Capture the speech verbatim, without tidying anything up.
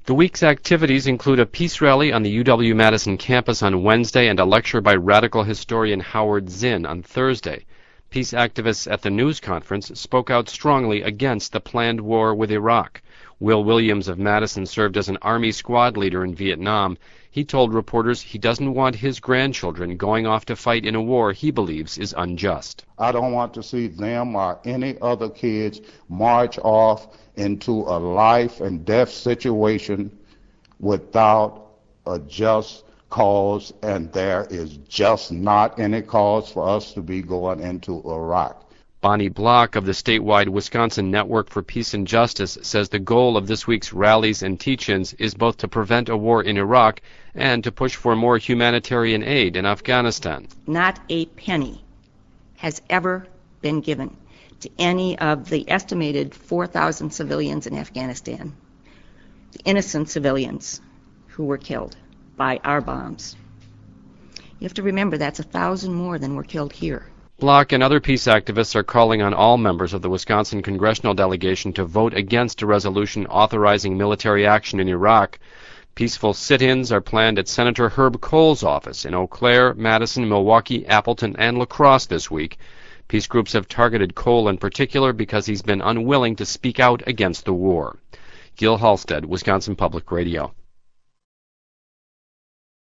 The week's activities include a peace rally on the U W-Madison campus on Wednesday and a lecture by radical historian Howard Zinn on Thursday. Peace activists at the news conference spoke out strongly against the planned war with Iraq. Will Williams of Madison served as an Army squad leader in Vietnam. He told reporters he doesn't want his grandchildren going off to fight in a war he believes is unjust. I don't want to see them or any other kids march off into a life and death situation without a just cause, and there is just not any cause for us to be going into Iraq. Bonnie Block of the statewide Wisconsin Network for Peace and Justice says the goal of this week's rallies and teach-ins is both to prevent a war in Iraq and to push for more humanitarian aid in Afghanistan. Not a penny has ever been given to any of the estimated four thousand civilians in Afghanistan, the innocent civilians who were killed by our bombs. You have to remember that's a thousand more than were killed here. Block and other peace activists are calling on all members of the Wisconsin congressional delegation to vote against a resolution authorizing military action in Iraq. Peaceful sit-ins are planned at Senator Herb Kohl's office in Eau Claire, Madison, Milwaukee, Appleton, and La Crosse this week. Peace groups have targeted Kohl in particular because he's been unwilling to speak out against the war. Gil Halstead, Wisconsin Public Radio.